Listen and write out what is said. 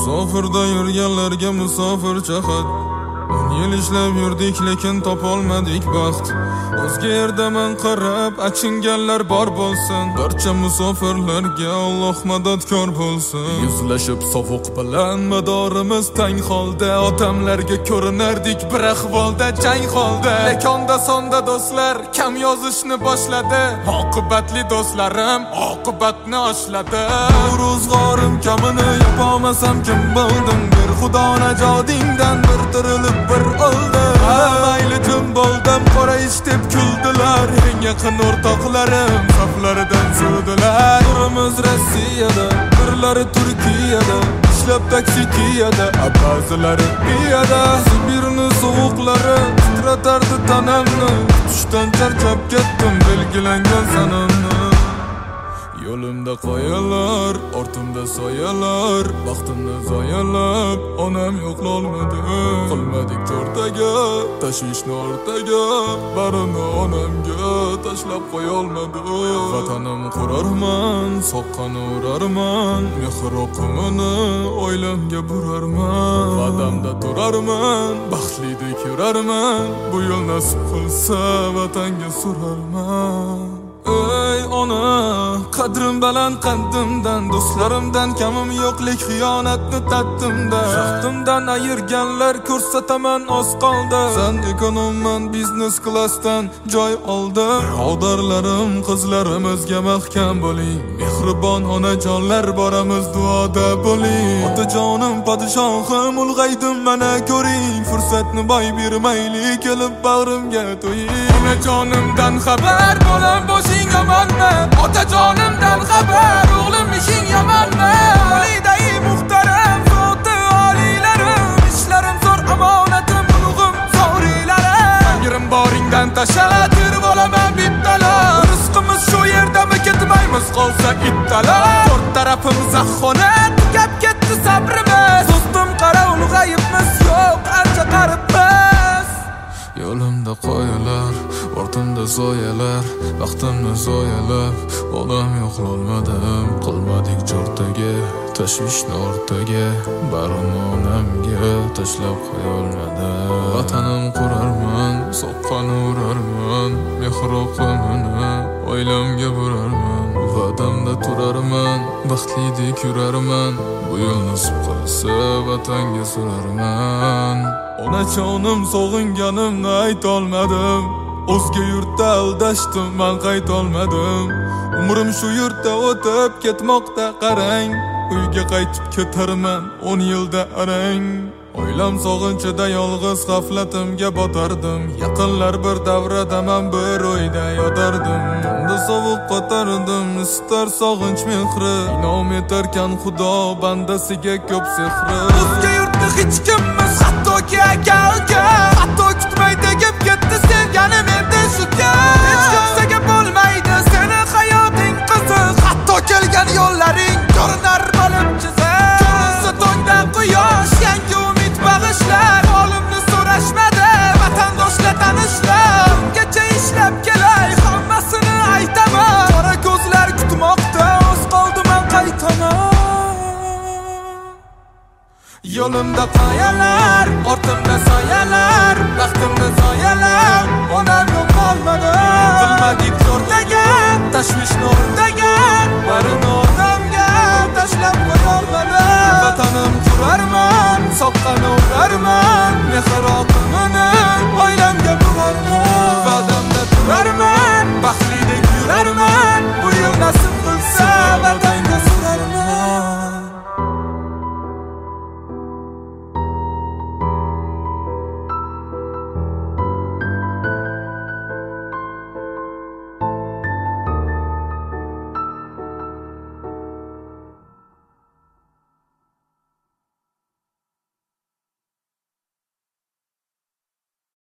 Musofirda yurganlarga musofir chahat. 10 yil ishlab yurdik lekin topolmadik baxt. O'zga yerdaman qarab achinganlar bor bo'lsin. Barcha musofirlarga Alloh madadkor bo'lsin. Yuzlashib sovuq bilan madorimiz tang holda, otamlarga ko'rinardik bir ahvolda jang holda. Lekonda sonda do'stlar kam yozishni boshladi. Oqibatli do'stlarim oqibatni oshladi. Ro'zg'orim kamini yapolmasam kim bo'ldim? Bir xudo najodingdan bir tirilib bir oldi. Mayli jim bo'ldim, qora ish deb kuldilar. Eng yaqin o'rtoqlarim saflaridan suvdilar. Birimiz Rossiyada, birlari Turkiyada, ishlab taksi Kiyada, ba'zilari Biyada. Sibirni sovuqlari titratardi tanamni. Tushdan charchab ketdim belgilangan sanamni. Yo'limda qoyalar, ortimda soyalar, baxtimni zoyalab, onam yo'qlolmadi. Qilmadik to'rtaga, tashvishni o'rtaga, barini onamga tashlab qo'yolmadi. Vatanim qurarman, soqqani urarman, mehr oqimini oilamga burarman. Va'damda turarman, baxtlidek yurarman, bu yo'l nasib qilsa vatanga surarman. Ey ona, qadrim baland qaddimdan, do'stlarimdan kamim yo'qlik xiyonatni tatdimda. Shaxtimdan ayirganlar ko'rsataman oz qoldi. San ekonomman biznes klassdan joy oldim. Birodarlarim, qizlarimizga mahkam bo'ling. Mehribon onajonlar boramiz duoda bo'ling. Otajonim podshohim ulg'aydim mana ko'ring. Fursatni boy bermayli kelib bag'rimga to'ying. Onajonimdan xabar bo'lam boshing yomonmi? Otajonimdan xabar o'g'lim ishing yomonmi? Validai muhtaram zoti oliylarim, ishlarim zo'r omonatim ulug'im zoriylarim. Tangrim boringdan tashlab terib olaman bittala. Rizqimiz shu yerdami ketmaymiz qolsa ittala. To'rt tarafimiz xonat gap ketdi sabrimiz. Do'stim qara ulg'ayibmiz yo'q ancha qaribmiz. Yo'limda qoyalar, ortimda soyalar, vaqtimni zoyalab, onam yo'qlolmadim. Qilmadik jo'rtaga, tashvishni o'rtaga, barini onamga tashlab qo'yolmadim. Vatanim qurarman, soqqani urarman, mehr oqimini oilamga burarman. Va'damda turarman, baxtlidek yurarman, bu yo'l nasib qilsa vatanga surarman. Onajonim sog'inganimni aytolmadim. O'zga yurtda aldashdim, men qaytolmadim. Umrim shu yurtda o'tib ketmoqda qarang. Uyga qaytib ketarman 10 yilda arang. Oilam sog'inchida yolg'iz g'aflatimga botardim. Yaqinlar bir davrada men bir o'yda yotardim. Tunda sovuq qotardim, istar sog'inch mehri. Inom etarkan Xudo bandasiga ko'p sehri. O'zga yurtda hech kimmiz, hattoki aka-uka. Hatto kutmay tegib ketdi sevganim endi shuka. Hech kimsaga bo'lmaydi seni hayoting qiziq. Hatto kelgan yo'llaring ko'rinar bo'lib chiziq. Ko'rinsa tongdan quyosh, yangi umid bag'ishlar. Holimni so'rashmadi vatandoshlar tanishlar. Ungacha ishlab kelay, hammasini aytaman. Qora ko'zlar kutmoqda, oz qoldi men qaytaman. Yo'limda qoyalar, ortimda soyalar, vaqtimni zoyalab, onam yo'qolmadi. Qilmadik to'rtaga, tashvishni o'rtaga, barini